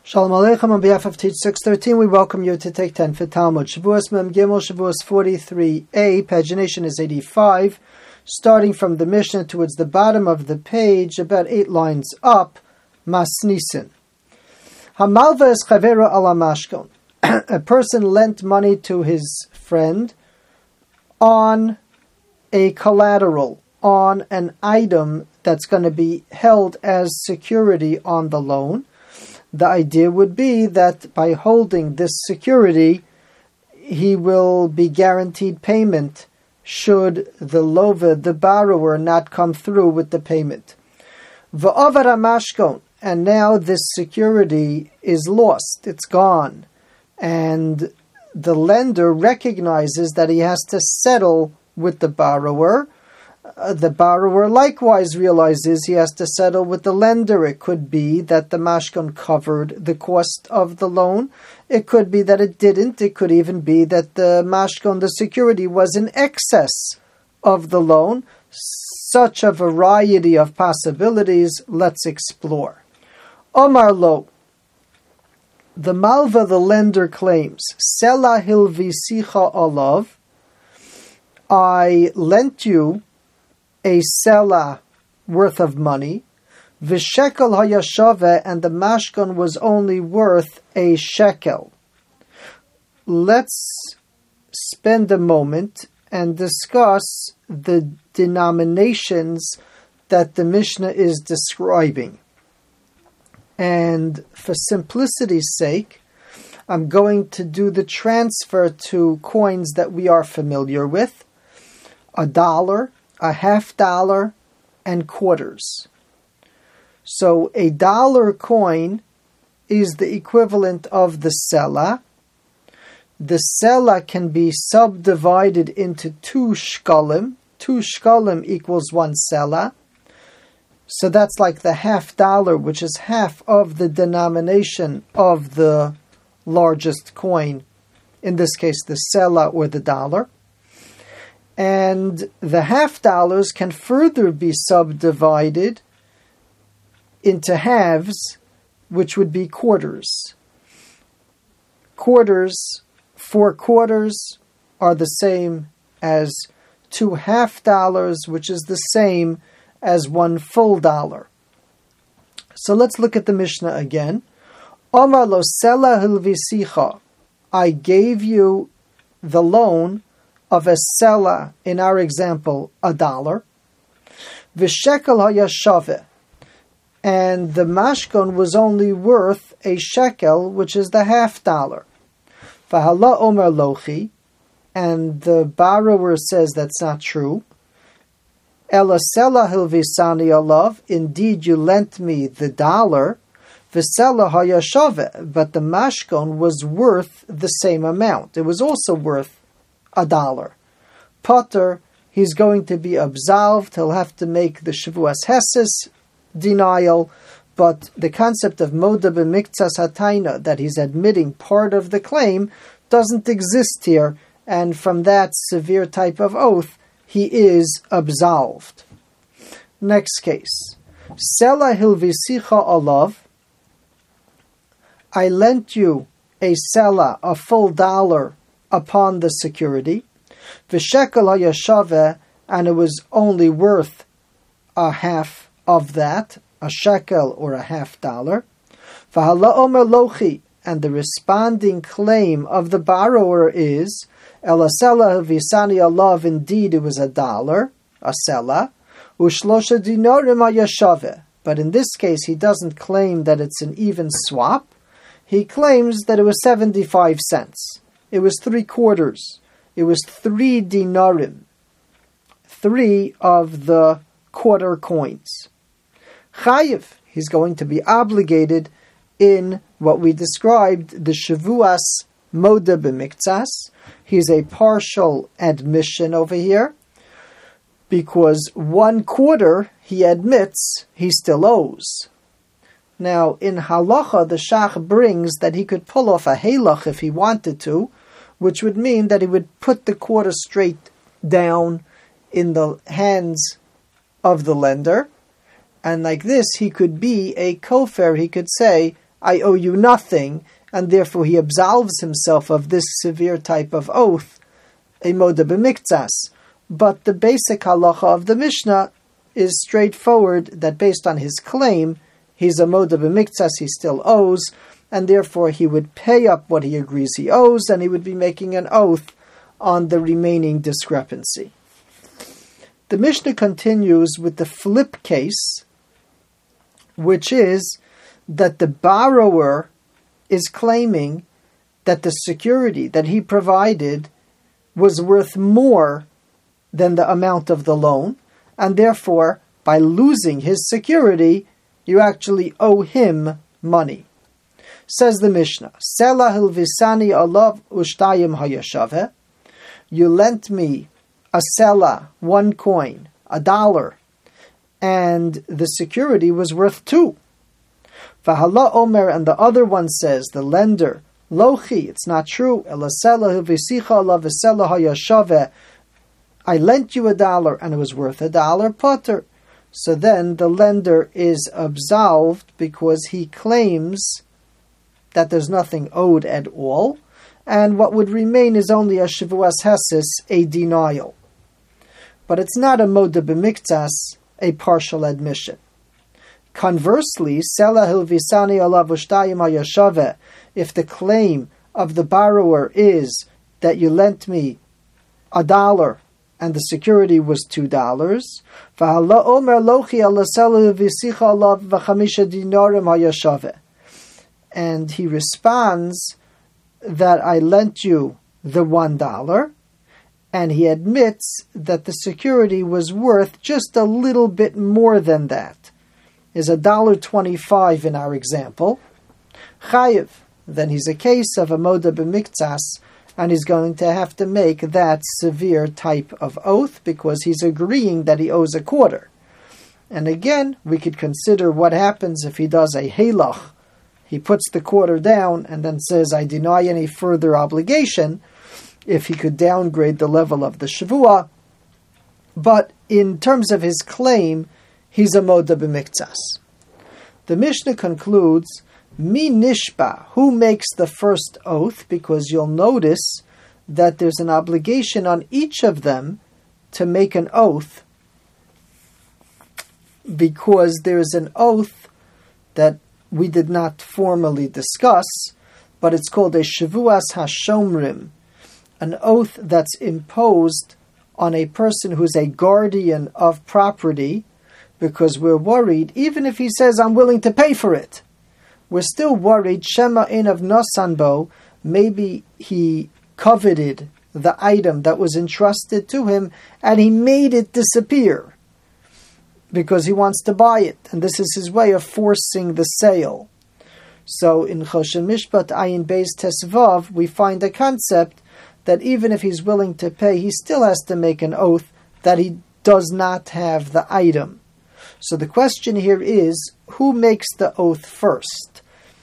Shalom Aleichem, on behalf of Teach 613, we welcome you to Take 10 for Talmud. Shavuos Mem Gimel, Shavuos 43a, pagination is 85, starting from the Mishnah towards the bottom of the page, about 8 lines up, Masnisin. Hamalva es chavera ala mashkon. A person lent money to his friend on a collateral, on an item that's going to be held as security on the loan. The idea would be that by holding this security, he will be guaranteed payment should the lover, the borrower, not come through with the payment. V'ovar hamashkon, and now this security is lost, it's gone, and the lender recognizes that he has to settle with the borrower. The borrower likewise realizes he has to settle with the lender. It could be that the mashkon covered the cost of the loan. It could be that it didn't. It could even be that the mashkon, the security, was in excess of the loan. Such a variety of possibilities. Let's explore. Omar lo. The malva, the lender, claims, Sela hilvisicha olav. I lent you a sela worth of money, v'shekel hayashave, and the mashkon was only worth a shekel. Let's spend a moment and discuss the denominations that the Mishnah is describing. And for simplicity's sake, I'm going to do the transfer to coins that we are familiar with: $1, a $50, and quarters. So a dollar coin is the equivalent of the sela. The sela can be subdivided into 2 shkalim. 2 shkalim equals 1 sela. So that's like the $50, which is half of the denomination of the largest coin, in this case the sela or the dollar. And the $50 can further be subdivided into halves, which would be quarters. Quarters, 4 quarters, are the same as 2 $50, which is the same as 1 full dollar. So let's look at the Mishnah again. Omar lo sela hilvisicha. I gave you the loan of a sela, in our example, $1. V'shekel hayashave, and the mashkon was only worth a shekel, which is the $50. V'hala omer lochi, and the borrower says that's not true. Ela sela hilvisani alav, indeed you lent me the $1. V'sela hayashave, but the mashkon was worth the same amount. It was also worth $1. Potter, he's going to be absolved. He'll have to make the Shavuos Heses denial, but the concept of moda b'miktsas hataina, that he's admitting part of the claim, doesn't exist here, and from that severe type of oath, he is absolved. Next case. Sela hilvisicha alav. I lent you a sela, a full $1, upon the security, v'shekel hayashave, and it was only worth a half of that, a shekel or a $50. V'hala omer lochi, and the responding claim of the borrower is, ela sela v'isani alav, indeed it was $1, a sela, u'shlosha dinarim hayashave. But in this case, he doesn't claim that it's an even swap. He claims that it was 75 cents. It was 3 quarters. It was 3 dinarim. 3 of the quarter coins. Chayiv, he's going to be obligated in what we described, the Shavuos Moda b'miktsas. He's a partial admission over here, because 1 quarter, he admits, he still owes. Now, in halacha, the shach brings that he could pull off a halach if he wanted to, which would mean that he would put the quarter straight down in the hands of the lender, and like this he could be a kofer. He could say, I owe you nothing, and therefore he absolves himself of this severe type of oath, a moda b'miktsas. But the basic halacha of the Mishnah is straightforward, that based on his claim, he's a moda b'miktsas, he still owes, and therefore he would pay up what he agrees he owes, and he would be making an oath on the remaining discrepancy. The Mishnah continues with the flip case, which is that the borrower is claiming that the security that he provided was worth more than the amount of the loan, and therefore, by losing his security, you actually owe him money. Says the Mishnah, Sela hilvisani alav ushtayim hayashave. You lent me a sela, 1 coin, $1, and the security was worth 2. Vahala omer, and the other one says, the lender, lochi, it's not true. Ela sela hilvisicha alav sela hayashave. I lent you $1 and it was worth $1, potter. So then the lender is absolved because he claims that there's nothing owed at all, and what would remain is only a shavuas hesis, a denial. But it's not a moda b'miktsas, a partial admission. Conversely, sela hilvisani alav ushtayim hayashave, if the claim of the borrower is that you lent me $1 and the security was $2, v'hala omer lochi ala sela hilvisicha alav v'chamisha dinarim hayashave, and he responds that I lent you the $1, and he admits that the security was worth just a little bit more than that, is $1.25 in our example. Chayiv, then he's a case of a moda b'miktsas, and he's going to have to make that severe type of oath because he's agreeing that he owes a quarter. And again, we could consider what happens if he does a halach. He puts the quarter down and then says, I deny any further obligation, if he could downgrade the level of the shavua. But in terms of his claim, he's a moda b'miktsas. The Mishnah concludes, Mi nishba, who makes the first oath? Because you'll notice that there's an obligation on each of them to make an oath, because there's an oath that we did not formally discuss, but it's called a shavuas hashomrim, an oath that's imposed on a person who's a guardian of property, because we're worried, even if he says, I'm willing to pay for it, we're still worried, Shema in of Nosanbo, maybe he coveted the item that was entrusted to him and he made it disappear because he wants to buy it, and this is his way of forcing the sale. So in Choshen Mishpat Ayin Beis Tesvav, we find a concept that even if he's willing to pay, he still has to make an oath that he does not have the item. So the question here is, who makes the oath first?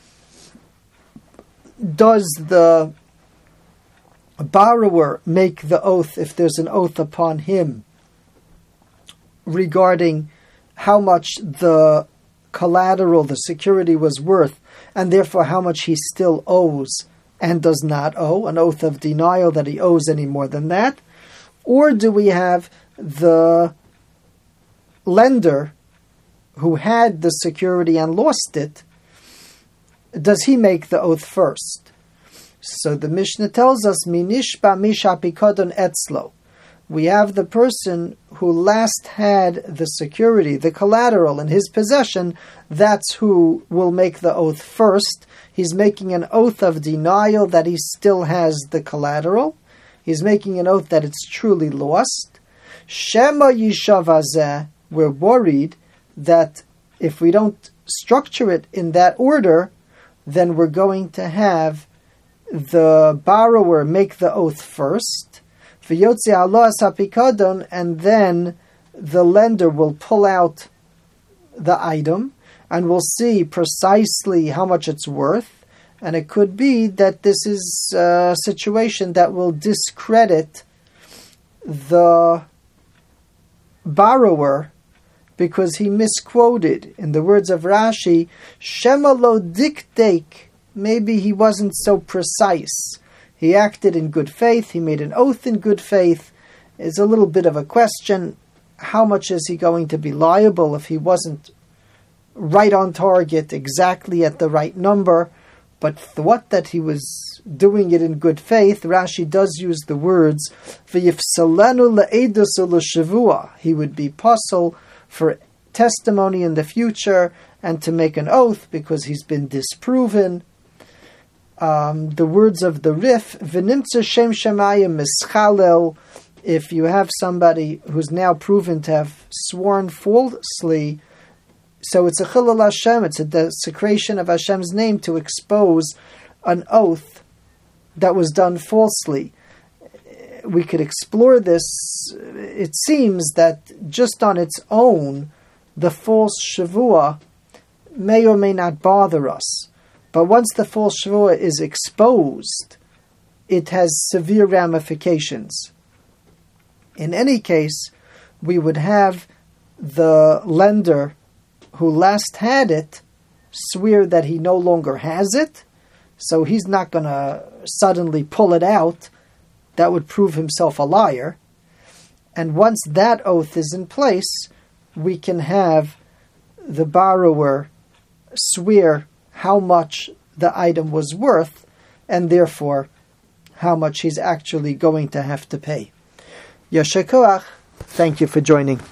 Does the borrower make the oath if there's an oath upon him regarding how much the collateral, the security was worth, and therefore how much he still owes and does not owe, an oath of denial that he owes any more than that? Or do we have the lender who had the security and lost it? Does he make the oath first? So the Mishnah tells us, Minishba misha pikodon etzlo. We have the person who last had the security, the collateral in his possession. That's who will make the oath first. He's making an oath of denial that he still has the collateral. He's making an oath that it's truly lost. Shema yishavazeh, we're worried that if we don't structure it in that order, then we're going to have the borrower make the oath first, and then the lender will pull out the item and we'll see precisely how much it's worth. And it could be that this is a situation that will discredit the borrower because he misquoted. In the words of Rashi, Shema lo diktek, maybe he wasn't so precise. He acted in good faith, he made an oath in good faith. It's a little bit of a question. How much is he going to be liable if he wasn't right on target, exactly at the right number? But what that he was doing it in good faith, Rashi does use the words, V'yifsalenu le'edus u'l'shavua. He would be puzzled for testimony in the future and to make an oath because he's been disproven. The words of the Rif, V'nimtza shem shemayim mischalel. If you have somebody who's now proven to have sworn falsely, so it's a chilul Hashem, it's a desecration of Hashem's name to expose an oath that was done falsely. We could explore this. It seems that just on its own, the false shavua may or may not bother us. But once the false shavua is exposed, it has severe ramifications. In any case, we would have the lender who last had it swear that he no longer has it, so he's not going to suddenly pull it out. That would prove himself a liar. And once that oath is in place, we can have the borrower swear how much the item was worth, and therefore how much he's actually going to have to pay. Yasher koach. Thank you for joining.